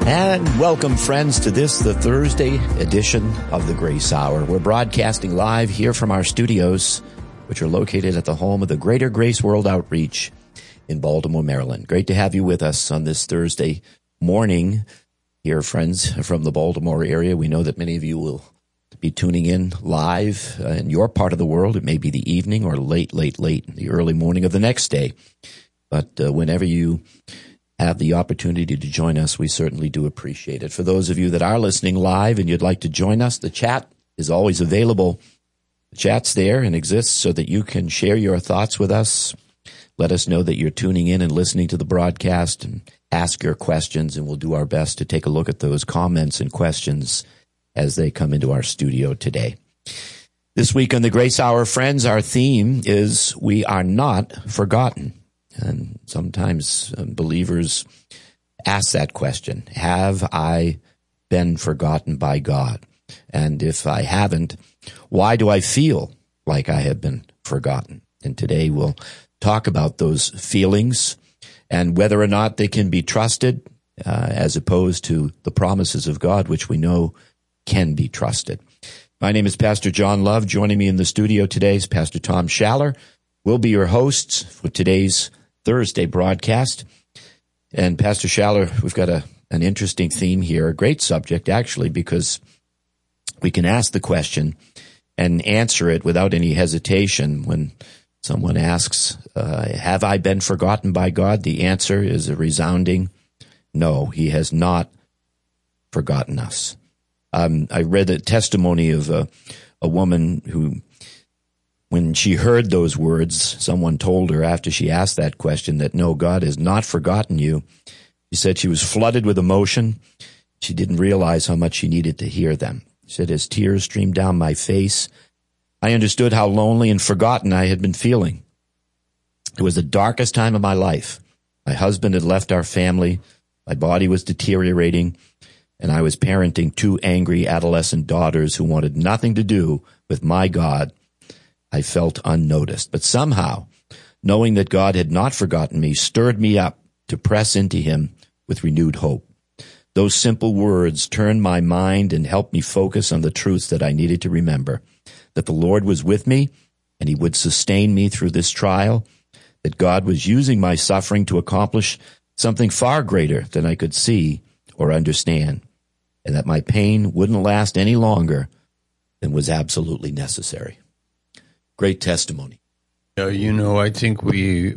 And welcome, friends, to this, the Thursday edition of the Grace Hour. We're broadcasting live here from our studios, which are located at the home of the Greater Grace World Outreach in Baltimore, Maryland. Great to have you with us on this Thursday morning here, friends, from the Baltimore area. We know that many of you will be tuning in live in your part of the world. It may be the evening or late in the early morning of the next day. But whenever you have the opportunity to join us, we certainly do appreciate it. For those of you that are listening live and you'd like to join us, the chat is always available. The chat's there and exists so that you can share your thoughts with us. Let us know that you're tuning in and listening to the broadcast, and ask your questions, and we'll do our best to take a look at those comments and questions as they come into our studio today. This week on the Grace Hour, friends, our theme is We Are Not Forgotten. And sometimes believers ask that question, have I been forgotten by God? And if I haven't, why do I feel like I have been forgotten? And today we'll talk about those feelings and whether or not they can be trusted as opposed to the promises of God, which we know can be trusted. My name is Pastor John Love. Joining me in the studio today is Pastor Tom Schaller. We'll be your hosts for today's Thursday broadcast. And Pastor Schaller, we've got an interesting theme here, a great subject actually, because we can ask the question and answer it without any hesitation. When someone asks, have I been forgotten by God? The answer is a resounding no, he has not forgotten us. I read a testimony of a woman who, when she heard those words, someone told her after she asked that question that, no, God has not forgotten you. She said she was flooded with emotion. She didn't realize how much she needed to hear them. She said, as tears streamed down my face, I understood how lonely and forgotten I had been feeling. It was the darkest time of my life. My husband had left our family. My body was deteriorating, and I was parenting two angry adolescent daughters who wanted nothing to do with my God. I felt unnoticed, but somehow, knowing that God had not forgotten me stirred me up to press into him with renewed hope. Those simple words turned my mind and helped me focus on the truths that I needed to remember, that the Lord was with me and he would sustain me through this trial, that God was using my suffering to accomplish something far greater than I could see or understand, and that my pain wouldn't last any longer than was absolutely necessary. Great testimony. I think we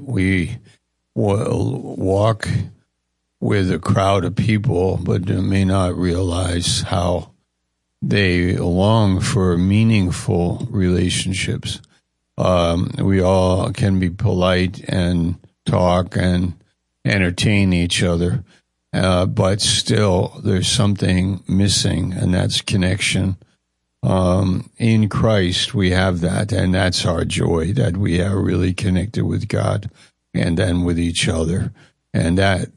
will walk with a crowd of people, but may not realize how they long for meaningful relationships. We all can be polite and talk and entertain each other, but still there's something missing, and that's connection. In Christ, we have that, and that's our joy, that we are really connected with God and then with each other. And that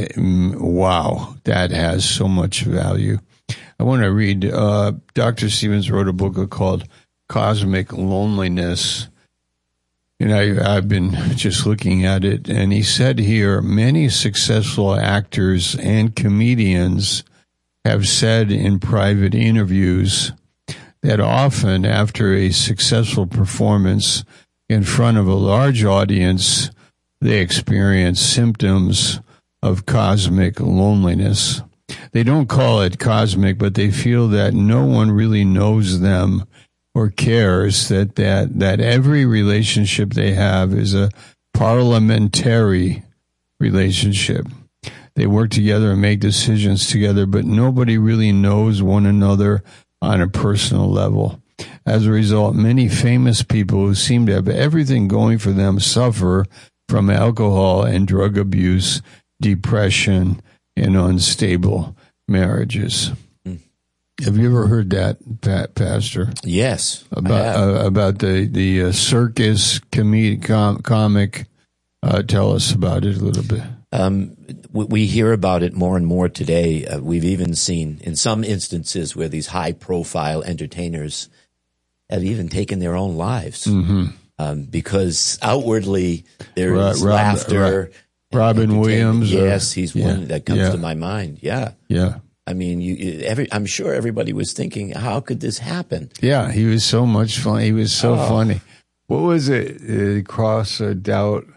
has so much value. I want to read, Dr. Stevens wrote a book called Cosmic Loneliness, and I've been just looking at it, and he said here, many successful actors and comedians have said in private interviews that often after a successful performance in front of a large audience, they experience symptoms of cosmic loneliness. They don't call it cosmic, but they feel that no one really knows them or cares, that every relationship they have is a parliamentary relationship. They work together and make decisions together, but nobody really knows one another on a personal level. As a result, many famous people who seem to have everything going for them suffer from alcohol and drug abuse, depression, and unstable marriages. Have you ever heard that, Pastor? Yes. About the circus comic? Tell us about it a little bit. We hear about it more and more today. We've even seen in some instances where these high-profile entertainers have even taken their own lives, because outwardly there is laughter Robin Williams. Yes, he's one that comes to my mind. Yeah. Yeah. I mean, I'm sure everybody was thinking, how could this happen? Yeah, he was so much fun. He was so funny. What was it? Cross or Doubt?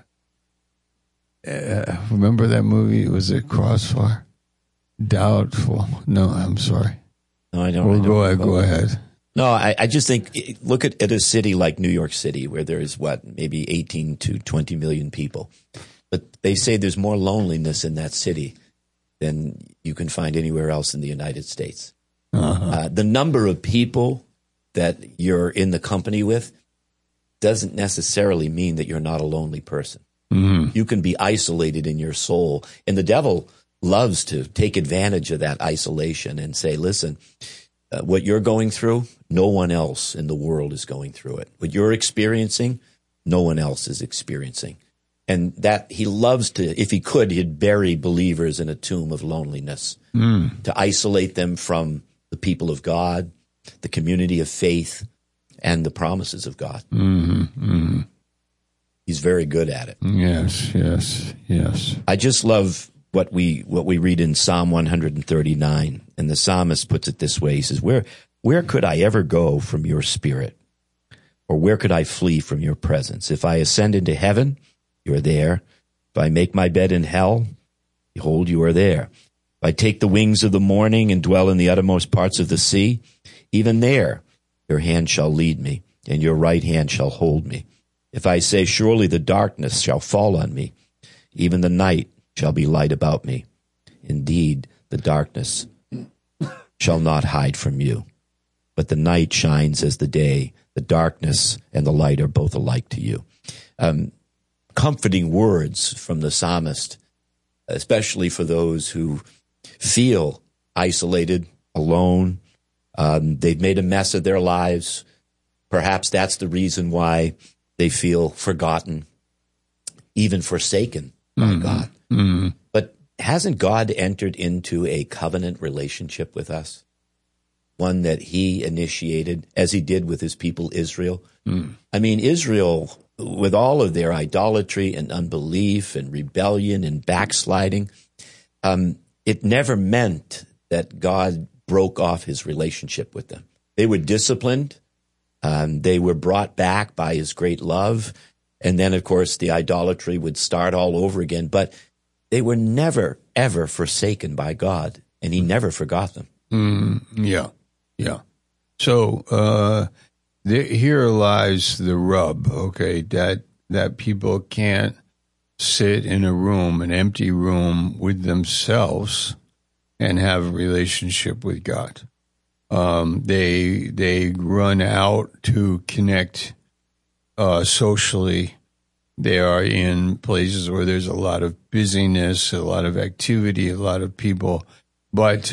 Remember that movie? Was it Crossfire? Doubtful. No, I'm sorry. No, I don't. Well, go ahead. No, I just think, look at a city like New York City, where there's maybe 18 to 20 million people. But they say there's more loneliness in that city than you can find anywhere else in the United States. The number of people that you're in the company with doesn't necessarily mean that you're not a lonely person. Mm-hmm. You can be isolated in your soul, and the devil loves to take advantage of that isolation and say, listen, what you're going through, no one else in the world is going through it. What you're experiencing, no one else is experiencing. And that he loves to, if he could, he'd bury believers in a tomb of loneliness, to isolate them from the people of God, the community of faith, and the promises of God. Mm-hmm. Mm-hmm. He's very good at it. Yes. I just love what we read in Psalm 139, and the psalmist puts it this way. He says, where could I ever go from your spirit? Or where could I flee from your presence? If I ascend into heaven, you are there. If I make my bed in hell, behold, you are there. If I take the wings of the morning and dwell in the uttermost parts of the sea, even there your hand shall lead me, and your right hand shall hold me. If I say, surely the darkness shall fall on me, even the night shall be light about me. Indeed, the darkness shall not hide from you. But the night shines as the day. The darkness and the light are both alike to you. Comforting words from the psalmist, especially for those who feel isolated, alone. They've made a mess of their lives. Perhaps that's the reason why they feel forgotten, even forsaken by God. Mm-hmm. But hasn't God entered into a covenant relationship with us? One that he initiated, as he did with his people Israel. I mean, Israel, with all of their idolatry and unbelief and rebellion and backsliding, it never meant that God broke off his relationship with them. They were disciplined. They were brought back by his great love. And then, of course, the idolatry would start all over again. But they were never, ever forsaken by God, and he never forgot them. Yeah. So here lies the rub, okay, that people can't sit in a room, an empty room, with themselves and have a relationship with God. They run out to connect socially. They are in places where there's a lot of busyness, a lot of activity, a lot of people, but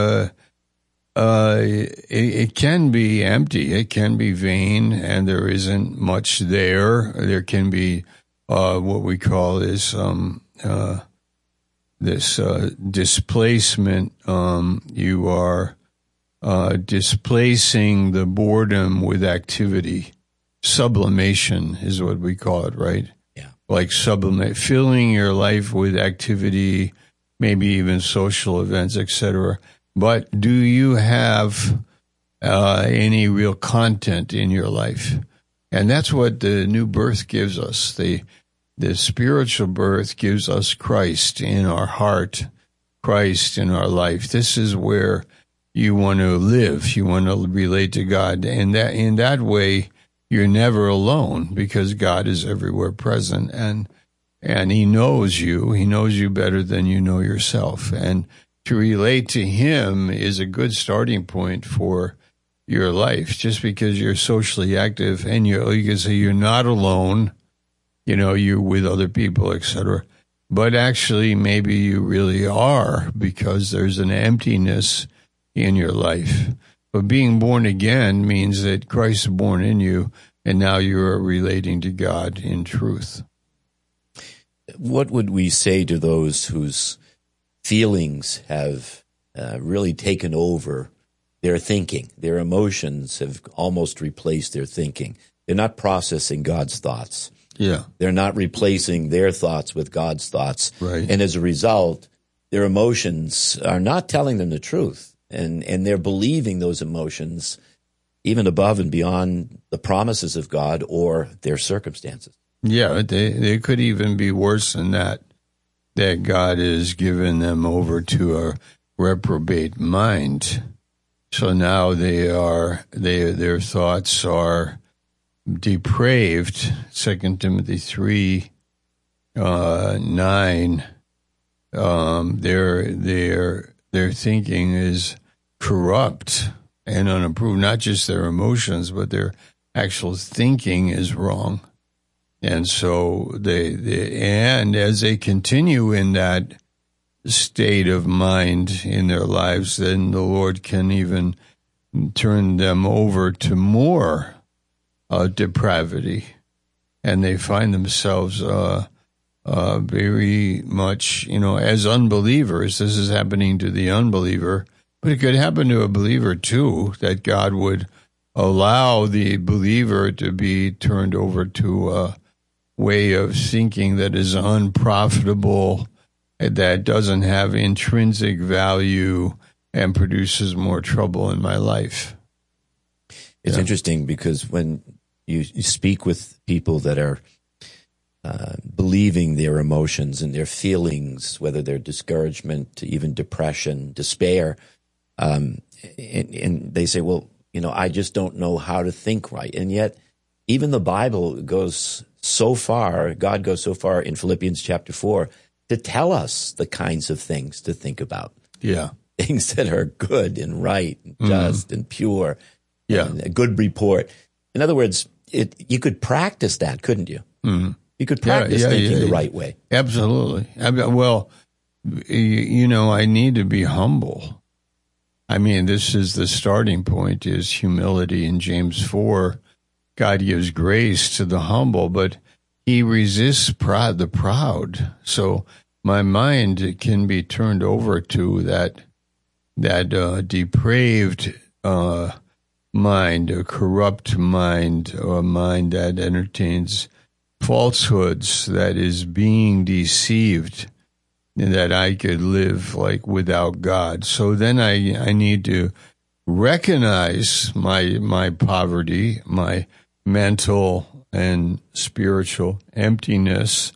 it can be empty. It can be vain, and there isn't much there. There can be what we call this displacement. You are displacing the boredom with activity. Sublimation is what we call it, right? Yeah. Like sublimate, filling your life with activity, maybe even social events, etc. But do you have any real content in your life? And that's what the new birth gives us. The spiritual birth gives us Christ in our heart, Christ in our life. This is where you want to live. You want to relate to God. And that in that way, you're never alone, because God is everywhere present, and he knows you. He knows you better than you know yourself. And to relate to him is a good starting point for your life. Just because you're socially active and you can say you're not alone, you're with other people, etc. But actually, maybe you really are, because there's an emptiness in your life. But being born again means that Christ is born in you, and now you're relating to God in truth. What would we say to those whose feelings have really taken over their thinking? Their emotions have almost replaced their thinking. They're not processing God's thoughts. Yeah. They're not replacing their thoughts with God's thoughts. Right. And as a result, their emotions are not telling them the truth. And they're believing those emotions even above and beyond the promises of God or their circumstances. Yeah, they could even be worse than that God has given them over to a reprobate mind. So now their thoughts are depraved. 2 Timothy 3:9. Their thinking is corrupt and unapproved. Not just their emotions, but their actual thinking is wrong. And so and as they continue in that state of mind in their lives, then the Lord can even turn them over to more depravity, and they find themselves very much, as unbelievers. This is happening to the unbeliever, but it could happen to a believer too, that God would allow the believer to be turned over to a way of thinking that is unprofitable, that doesn't have intrinsic value, and produces more trouble in my life. It's interesting because when you speak with people that are believing their emotions and their feelings, whether they're discouragement, even depression, despair, and they say, well, I just don't know how to think right. And yet, even the Bible goes so far, God goes so far in Philippians chapter 4 to tell us the kinds of things to think about. Yeah. Things that are good and right and just and pure. Yeah. And a good report. In other words, you could practice that, couldn't you? Mm-hmm. You could practice thinking the right way. Absolutely. Well, I need to be humble. I mean, this is the starting point, is humility. In James 4, God gives grace to the humble, but he resists the proud. So my mind can be turned over to that depraved mind, a corrupt mind, or a mind that entertains falsehoods, that is being deceived, and that I could live like without God. So then I need to recognize my poverty, my mental and spiritual emptiness,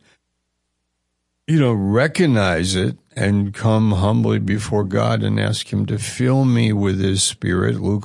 recognize it and come humbly before God and ask him to fill me with his Spirit, Luke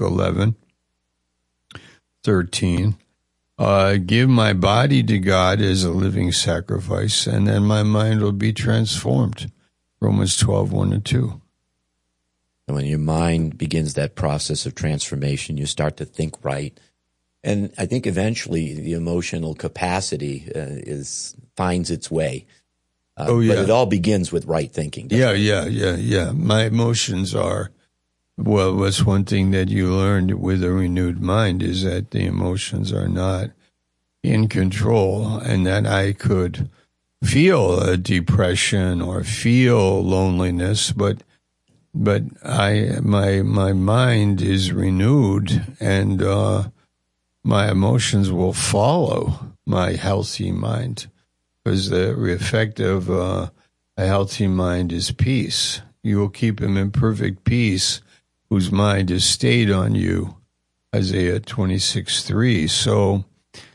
11:13. Give my body to God as a living sacrifice, and then my mind will be transformed. Romans 12:1-2. And when your mind begins that process of transformation, you start to think right. And I think eventually the emotional capacity finds its way. But it all begins with right thinking. Yeah. My emotions are, what's one thing that you learned with a renewed mind is that the emotions are not in control, and that I could feel a depression or feel loneliness, but my mind is renewed, and my emotions will follow my healthy mind, because the effect of a healthy mind is peace. You will keep him in perfect peace whose mind is stayed on you, Isaiah 26:3. So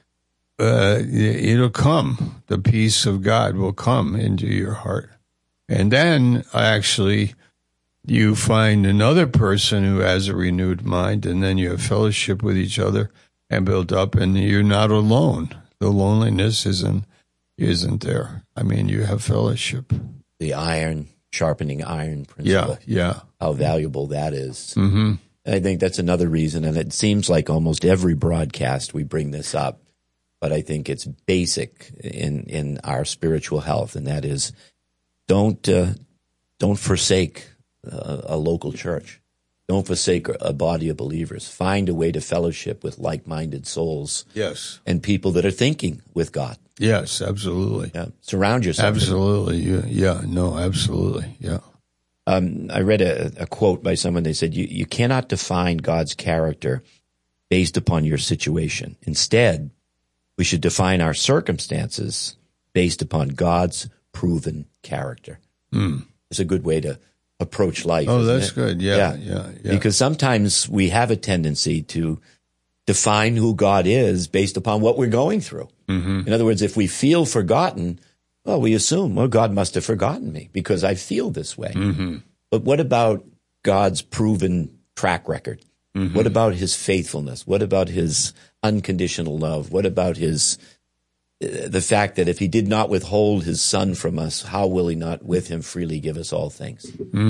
it'll come. The peace of God will come into your heart. And then actually you find another person who has a renewed mind, and then you have fellowship with each other and build up, and you're not alone. The loneliness isn't there. I mean, you have fellowship. The iron sharpening iron principle. Yeah. How valuable that is. Mm-hmm. And I think that's another reason, and it seems like almost every broadcast we bring this up, but I think it's basic in our spiritual health, and that is don't forsake a local church. Don't forsake a body of believers. Find a way to fellowship with like-minded souls. Yes. And people that are thinking with God. Yes, absolutely. Yeah. Surround yourself. Absolutely. Yeah. No, absolutely. Yeah. I read a quote by someone. They said, you cannot define God's character based upon your situation. Instead, we should define our circumstances based upon God's proven character. It's a good way to approach life. Oh, isn't that's it? good. Yeah. Because sometimes we have a tendency to define who God is based upon what we're going through. In other words, if we feel forgotten, well, we assume, well, God must have forgotten me because I feel this way. But what about God's proven track record? What about his faithfulness? What about his unconditional love? What about the fact that if he did not withhold his son from us, how will he not with him freely give us all things?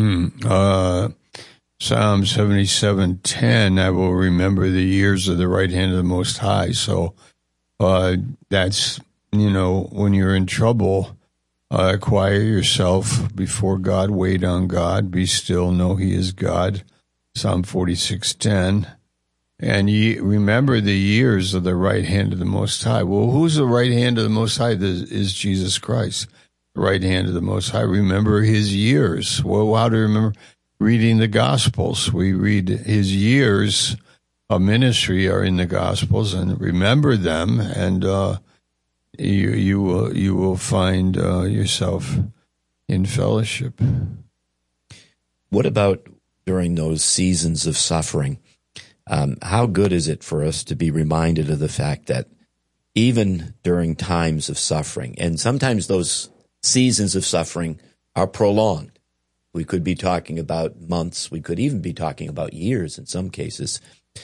Psalm 77:10, I will remember the years of the right hand of the Most High. So that's, when you're in trouble, quiet yourself before God, wait on God, be still, know he is God. Psalm 46:10. And ye remember the years of the right hand of the Most High. Well, who's the right hand of the Most High? Is Jesus Christ, the right hand of the Most High. Remember his years. Well, how do you remember? Reading the Gospels. We read his years of ministry are in the Gospels, and remember them, and you will find yourself in fellowship. What about during those seasons of suffering? How good is it for us to be reminded of the fact that even during times of suffering, and sometimes those seasons of suffering are prolonged. We could be talking about months. We could even be talking about years in some cases.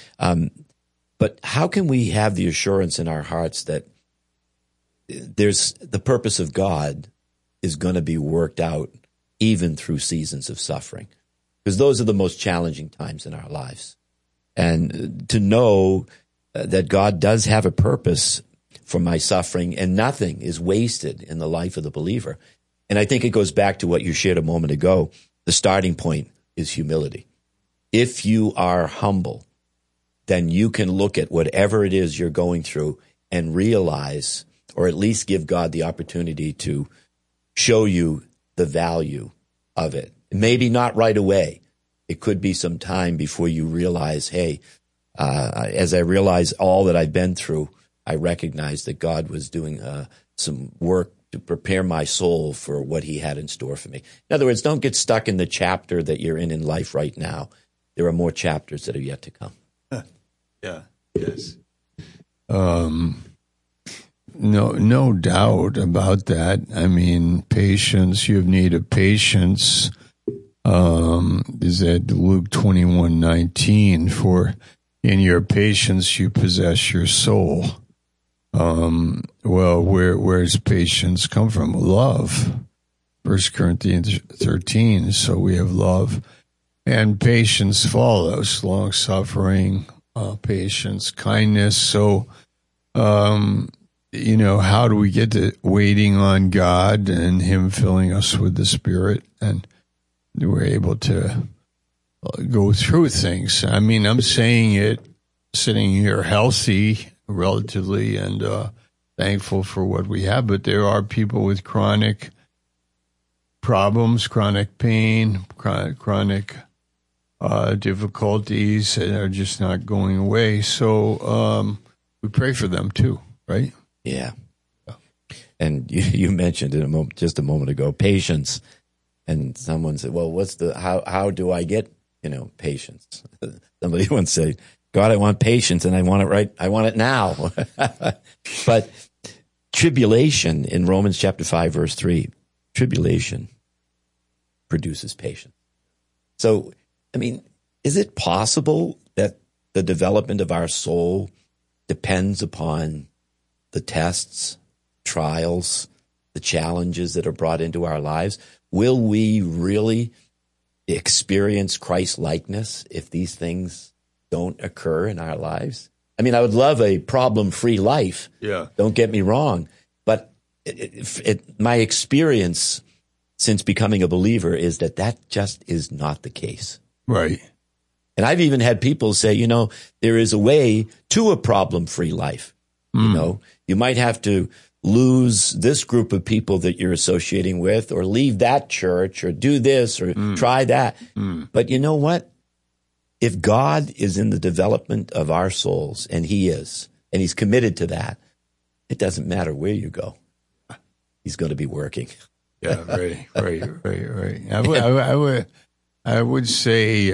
But how can we have the assurance in our hearts that there's the purpose of God is going to be worked out even through seasons of suffering? Because those are the most challenging times in our lives. And to know that God does have a purpose for my suffering and nothing is wasted in the life of the believer. And I think it goes back to what you shared a moment ago. The starting point is humility. If you are humble, then you can look at whatever it is you're going through and realize, or at least give God the opportunity to show you the value of it. Maybe not right away. It could be some time before you realize, hey, as I realize all that I've been through, I recognize that God was doing some work to prepare my soul for what he had in store for me. In other words, don't get stuck in the chapter that you're in life right now. There are more chapters that are yet to come. Yeah, yes. No doubt about that. I mean, patience, you have need of patience. Is that Luke 21:19, for in your patience you possess your soul. Well, where's patience come from? Love. 1 Corinthians 13. So we have love, and patience follows, long suffering, patience, kindness. So, how do we get to waiting on God and him filling us with the Spirit, and we're able to go through things? I mean, I'm saying it sitting here healthy relatively and thankful for what we have, but there are people with chronic problems, chronic pain, chronic difficulties that are just not going away. So we pray for them too, right? Yeah. And you mentioned it just a moment ago, patience. And someone said, well, how do I get, patience? Somebody once said, God, I want patience and I want it right. I want it now. But tribulation in Romans chapter 5, verse 3, tribulation produces patience. So, I mean, is it possible that the development of our soul depends upon the tests, trials, the challenges that are brought into our lives? Will we really experience Christ-likeness if these things don't occur in our lives? I mean, I would love a problem-free life. Yeah. Don't get me wrong. But my experience since becoming a believer is that just is not the case. Right. And I've even had people say, there is a way to a problem-free life. You might have to lose this group of people that you're associating with, or leave that church, or do this, or try that. But you know what? If God is in the development of our souls, and he is, and he's committed to that, it doesn't matter where you go. He's going to be working. Yeah, right. I would say,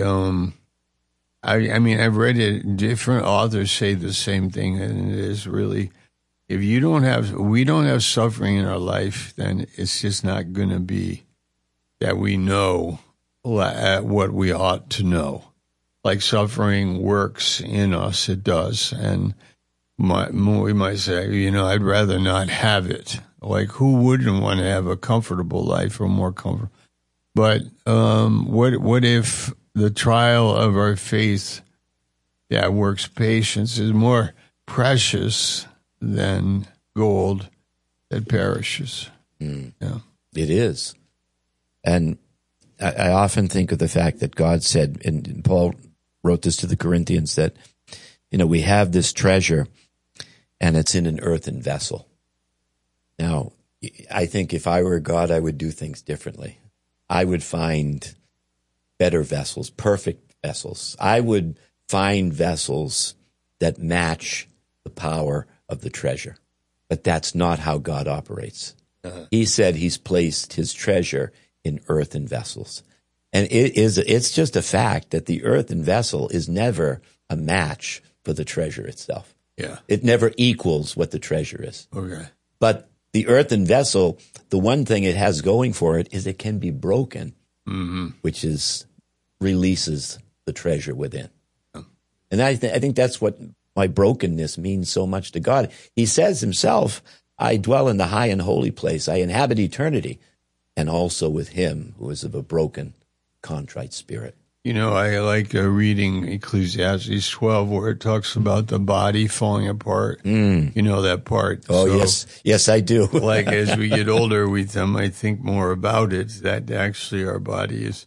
I mean, I've read it. Different authors say the same thing, and it is really, if we don't have suffering in our life, then it's just not going to be that we know what we ought to know. Like suffering works in us, it does, and we might say, I'd rather not have it. Like, who wouldn't want to have a comfortable life or more comfortable? But what if the trial of our faith that works patience is more precious than gold that perishes? Yeah. It is. And I often think of the fact that God said, and Paul wrote this to the Corinthians, that, we have this treasure and it's in an earthen vessel. Now, I think if I were God, I would do things differently. I would find better vessels, perfect vessels. I would find vessels that match the power of the treasure. But that's not how God operates. He said he's placed his treasure in earthen vessels. And it's just a fact that the earthen vessel is never a match for the treasure itself. Yeah. It never equals what the treasure is. Okay. But the earthen vessel, the one thing it has going for it is it can be broken, which releases the treasure within. Yeah. And I think that's what my brokenness means so much to God. He says himself, I dwell in the high and holy place. I inhabit eternity, and also with him who is of a broken, contrite spirit. I like reading Ecclesiastes 12 where it talks about the body falling apart. That part. Oh, so, yes, I do. Like as we get older, we might think more about it, that actually our body is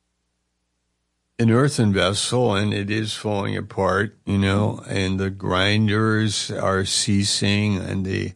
an earthen vessel and it is falling apart, and the grinders are ceasing and the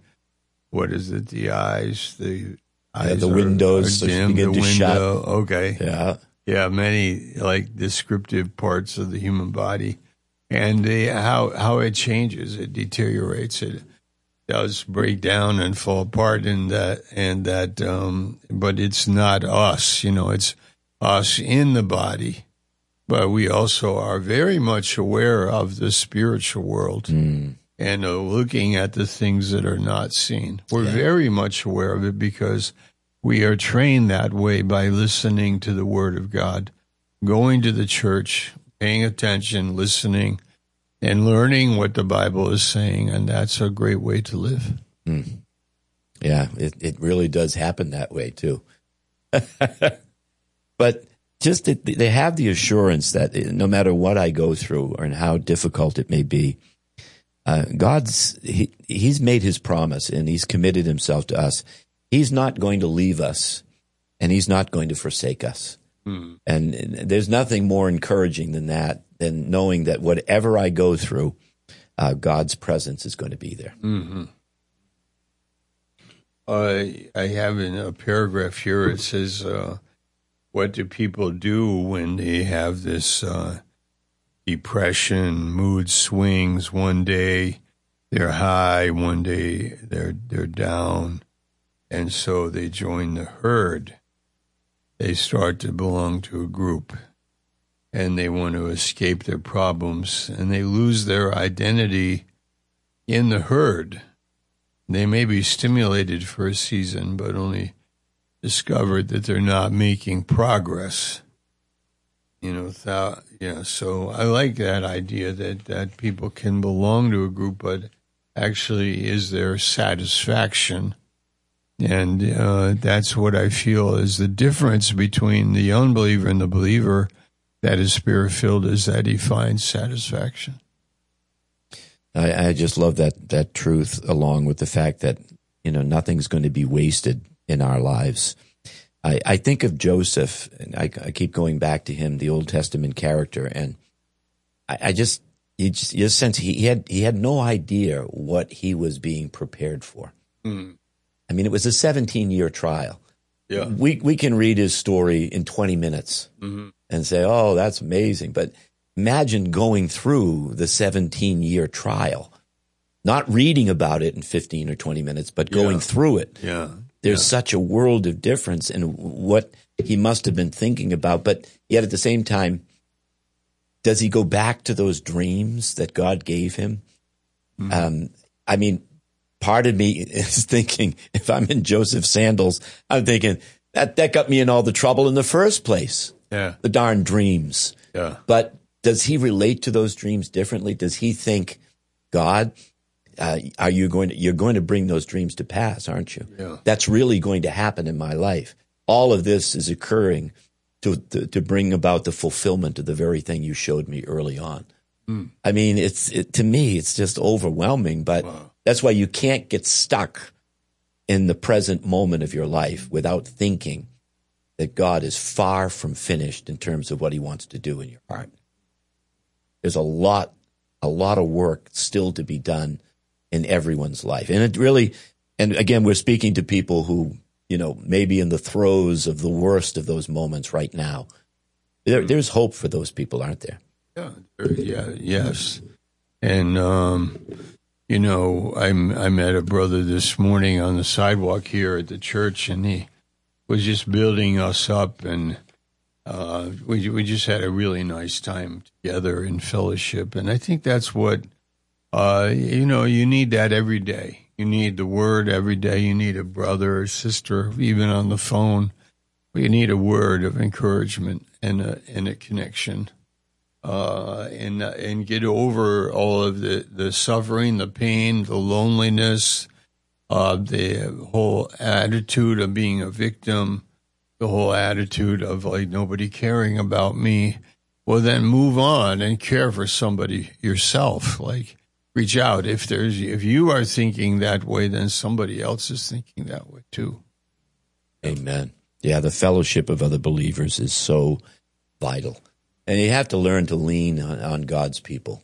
eyes, the windows are dim, begin to shut. Okay. Yeah. Yeah, many like descriptive parts of the human body, and how it changes, it deteriorates, it does break down and fall apart, and that. But it's not us, it's us in the body, but we also are very much aware of the spiritual world and looking at the things that are not seen. We're very much aware of it because we are trained that way by listening to the Word of God, going to the church, paying attention, listening, and learning what the Bible is saying, and that's a great way to live. Yeah, it really does happen that way, too. But just they have the assurance that no matter what I go through or how difficult it may be, He's made his promise, and he's committed himself to us. He's not going to leave us, and he's not going to forsake us. And there's nothing more encouraging than that, than knowing that whatever I go through, God's presence is going to be there. I have in a paragraph here, it says, what do people do when they have this depression, mood swings? One day they're high, one day they're down. And so they join the herd. They start to belong to a group, and they want to escape their problems, and they lose their identity in the herd. They may be stimulated for a season, but only discovered that they're not making progress. So I like that idea that people can belong to a group, but actually is there satisfaction? And that's what I feel is the difference between the unbeliever and the believer that is spirit-filled, is that he finds satisfaction. I just love that truth, along with the fact that, nothing's going to be wasted in our lives. I think of Joseph, and I keep going back to him, the Old Testament character, and you just sense he had no idea what he was being prepared for. I mean, it was a 17-year trial. Yeah. We can read his story in 20 minutes and say, oh, that's amazing. But imagine going through the 17-year trial not reading about it in 15 or 20 minutes, but going through it. Yeah. There's such a world of difference in what he must have been thinking about. But yet at the same time, does he go back to those dreams that God gave him? I mean, part of me is thinking, if I'm in Joseph Sandals, I'm thinking that got me in all the trouble in the first place. Yeah. The darn dreams. Yeah. But does he relate to those dreams differently? Does he think, God, you're going to bring those dreams to pass, aren't you? Yeah. That's really going to happen in my life. All of this is occurring to bring about the fulfillment of the very thing you showed me early on. I mean, to me, it's just overwhelming, but that's why you can't get stuck in the present moment of your life without thinking that God is far from finished in terms of what he wants to do in your heart. There's a lot of work still to be done in everyone's life. And it really, and again, we're speaking to people who, maybe in the throes of the worst of those moments right now. There's hope for those people, aren't there? Yes. And, I met a brother this morning on the sidewalk here at the church, and he was just building us up, and we just had a really nice time together in fellowship. And I think that's what, you need that every day. You need the word every day. You need a brother or sister, even on the phone. You need a word of encouragement and a connection. And get over all of the suffering, the pain, the loneliness, the whole attitude of being a victim, the whole attitude of like nobody caring about me. Well, then move on and care for somebody yourself. Like reach out. If you are thinking that way, then somebody else is thinking that way too. Amen. Yeah, the fellowship of other believers is so vital. And you have to learn to lean on God's people.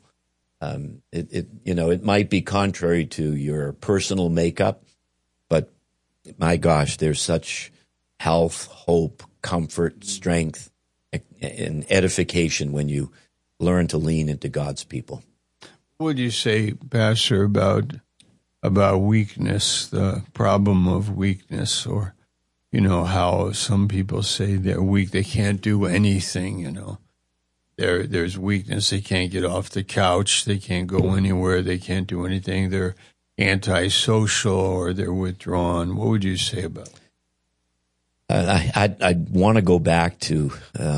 It might be contrary to your personal makeup, but my gosh, there's such health, hope, comfort, strength, and edification when you learn to lean into God's people. What would you say, Pastor, about weakness, the problem of weakness, or, how some people say they're weak, they can't do anything, There's weakness. They can't get off the couch. They can't go anywhere. They can't do anything. They're antisocial or they're withdrawn. What would you say about it? I'd want to go back to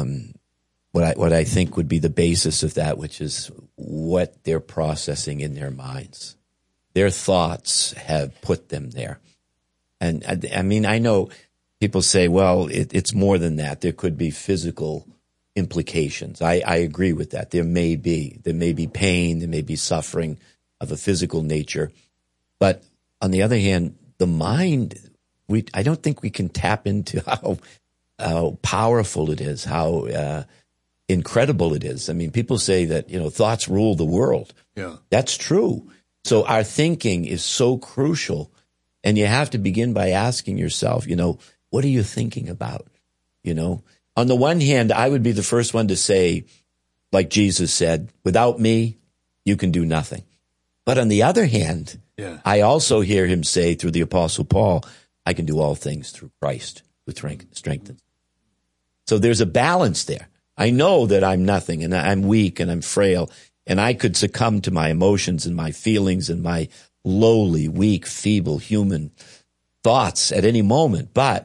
what I think would be the basis of that, which is what they're processing in their minds. Their thoughts have put them there. And I mean, I know people say, well, it's more than that. There could be physical implications. I agree with that. There may be pain, there may be suffering of a physical nature. But on the other hand, the mind, I don't think we can tap into how powerful it is, how incredible it is. I mean, people say that, thoughts rule the world. Yeah. That's true. So our thinking is so crucial. And you have to begin by asking yourself, what are you thinking about? On the one hand, I would be the first one to say, like Jesus said, without me, you can do nothing. But on the other hand, I also hear him say through the Apostle Paul, I can do all things through Christ who strengthens. So there's a balance there. I know that I'm nothing and I'm weak and I'm frail and I could succumb to my emotions and my feelings and my lowly, weak, feeble human thoughts at any moment, but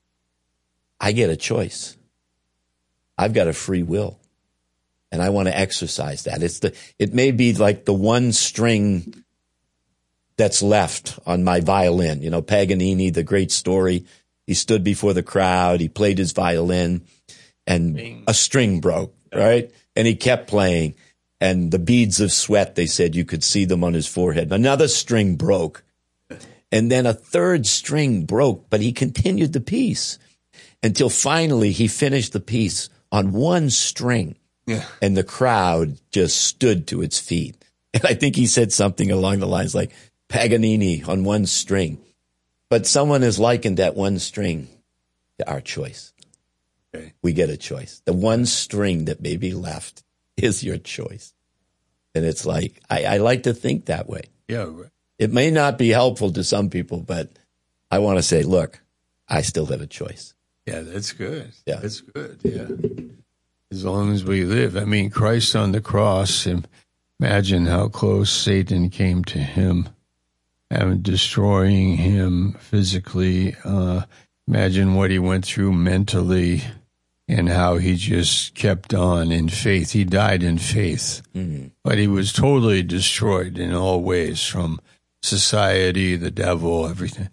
I get a choice. I've got a free will, and I want to exercise that. It may be like the one string that's left on my violin. Paganini, the great story. He stood before the crowd. He played his violin, and a string broke, right? And he kept playing, and the beads of sweat, they said you could see them on his forehead. Another string broke, and then a third string broke, but he continued the piece until finally he finished the piece on one string, and the crowd just stood to its feet. And I think he said something along the lines like, Paganini on one string. But someone has likened that one string to our choice. Okay. We get a choice. The one string that may be left is your choice. And it's like, I like to think that way. Yeah. It may not be helpful to some people, but I want to say, look, I still have a choice. Yeah, that's good. Yeah. That's good. Yeah. As long as we live. I mean, Christ on the cross, imagine how close Satan came to him and destroying him physically. Imagine what he went through mentally and how he just kept on in faith. He died in faith, but he was totally destroyed in all ways, from society, the devil, everything.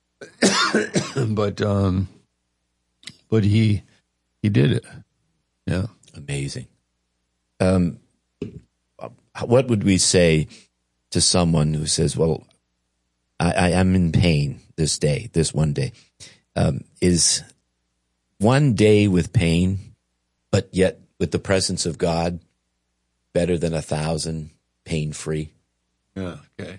but he did it. Yeah. Amazing. What would we say to someone who says, well, I am in pain this day, this one day? Is one day with pain, but yet with the presence of God, better than 1,000 pain-free? Yeah, okay.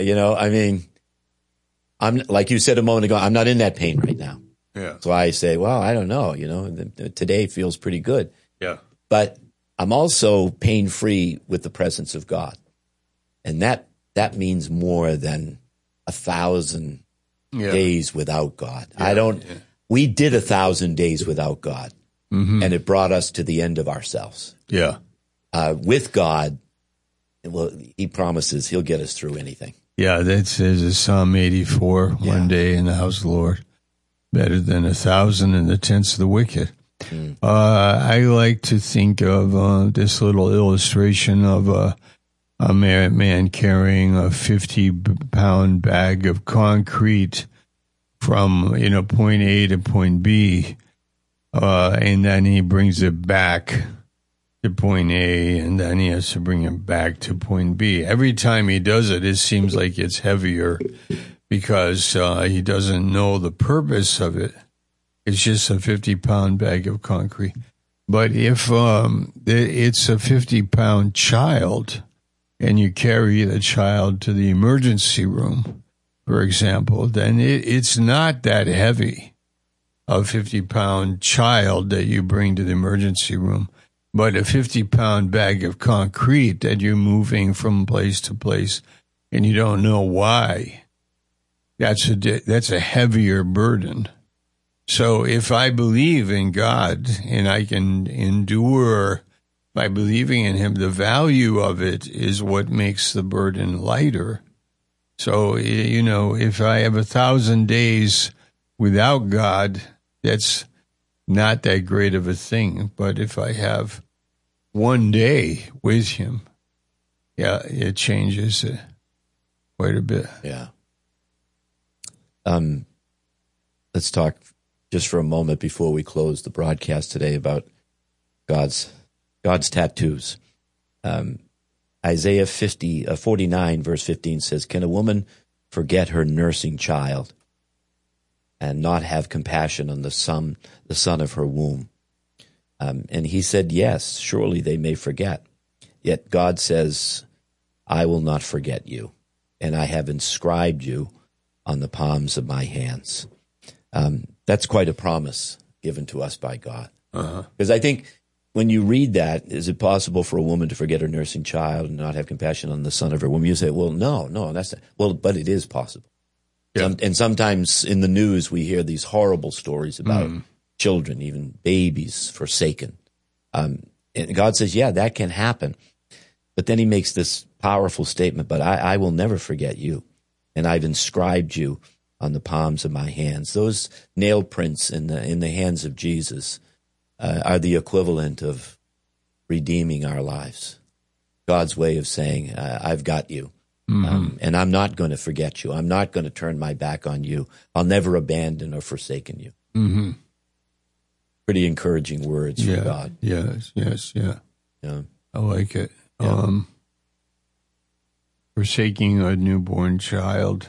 I'm like you said a moment ago, I'm not in that pain right now. Yeah. So I say, well, I don't know, today feels pretty good. Yeah. But I'm also pain-free with the presence of God. And that means more than 1,000 days without God. Yeah, We did 1,000 days without God, and it brought us to the end of ourselves. Yeah. With God, well, he promises he'll get us through anything. Yeah, that says Psalm 84, one day in the house of the Lord, better than 1,000 in the tents of the wicked. I like to think of this little illustration of a man carrying a 50-pound bag of concrete from point A to point B, and then he brings it back to point A, and then he has to bring it back to point B. Every time he does it, it seems like it's heavier because he doesn't know the purpose of it. It's just a 50-pound bag of concrete. But if it's a 50-pound child and you carry the child to the emergency room, for example, then it's not that heavy, a 50-pound child that you bring to the emergency room, but a 50-pound bag of concrete that you're moving from place to place and you don't know why. That's a heavier burden. So if I believe in God and I can endure by believing in him, the value of it is what makes the burden lighter. So, if I have 1,000 days without God, that's not that great of a thing. But if I have one day with him, it changes it quite a bit. Yeah. Let's talk just for a moment before we close the broadcast today about God's tattoos. Isaiah 49 verse 15 says, "Can a woman forget her nursing child and not have compassion on the son of her womb?" And he said, yes, surely they may forget. Yet God says, "I will not forget you, and I have inscribed you on the palms of my hands." That's quite a promise given to us by God. Because I think when you read that, is it possible for a woman to forget her nursing child and not have compassion on the son of her womb? You say, well, no, that's not. Well, but it is possible. Yeah. And sometimes in the news we hear these horrible stories about children, even babies, forsaken. And God says, yeah, that can happen. But then he makes this powerful statement, but I will never forget you, and I've inscribed you on the palms of my hands. Those nail prints in the hands of Jesus are the equivalent of redeeming our lives. God's way of saying, I've got you, and I'm not going to forget you. I'm not going to turn my back on you. I'll never abandon or forsaken you. Mm-hmm. Pretty encouraging words from God. Yes, yeah. I like it. Yeah. Forsaking a newborn child,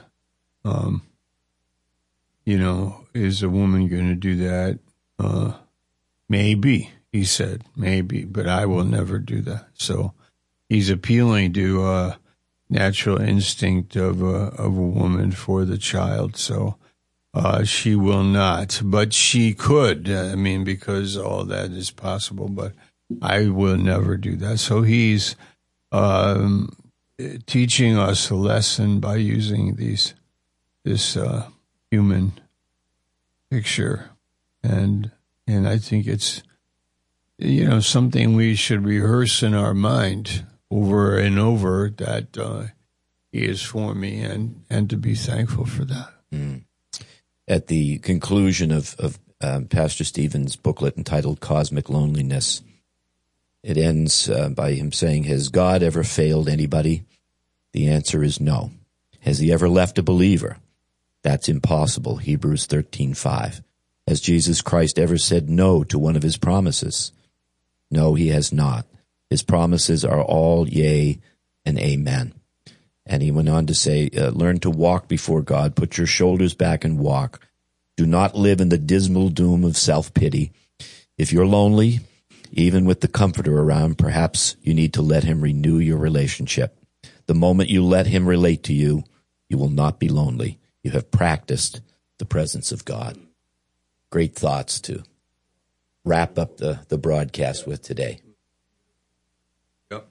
is a woman going to do that? Maybe, he said, maybe, but I will never do that. So he's appealing to a natural instinct of a woman for the child. So she will not, but she could, because all that is possible, but I will never do that. So he's teaching us a lesson by using this human picture, and I think it's something we should rehearse in our mind over and over, that He is for me, and to be thankful for that. At the conclusion of Pastor Stephen's booklet entitled Cosmic Loneliness, it ends by him saying, has God ever failed anybody? The answer is no. Has He ever left a believer? That's impossible, Hebrews 13:5. Has Jesus Christ ever said no to one of His promises? No, He has not. His promises are all yea and amen. And he went on to say, learn to walk before God. Put your shoulders back and walk. Do not live in the dismal doom of self-pity. If you're lonely, even with the Comforter around, perhaps you need to let Him renew your relationship. The moment you let Him relate to you, you will not be lonely. You have practiced the presence of God. Great thoughts to wrap up the broadcast with today. Yep.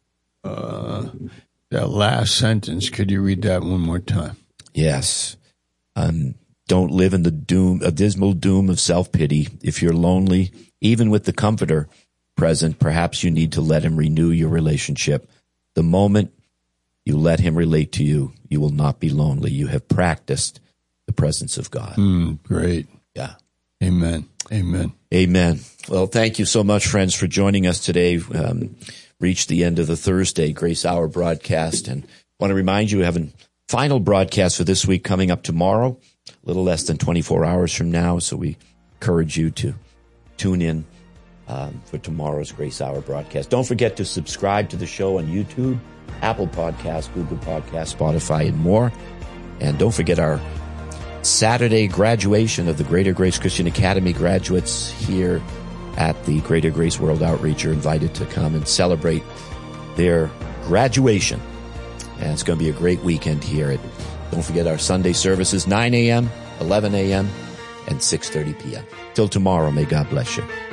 That last sentence, could you read that one more time? Yes. Don't live in a dismal doom of self-pity. If you're lonely, even with the Comforter present, perhaps you need to let Him renew your relationship. The moment you let Him relate to you, you will not be lonely. You have practiced the presence of God. Great. Yeah. Amen. Amen. Amen. Well, thank you so much, friends, for joining us today. Reached the end of the Thursday Grace Hour broadcast, and want to remind you we have a final broadcast for this week coming up tomorrow, a little less than 24 hours from now, so we encourage you to tune in for tomorrow's Grace Hour broadcast. Don't forget to subscribe to the show on YouTube, Apple Podcasts, Google Podcasts, Spotify, and more. And don't forget our Saturday graduation of the Greater Grace Christian Academy graduates here at the Greater Grace World Outreach. Are invited to come and celebrate their graduation. And it's going to be a great weekend here. Don't forget our Sunday services, 9 a.m., 11 a.m., and 6:30 p.m. Till tomorrow, may God bless you.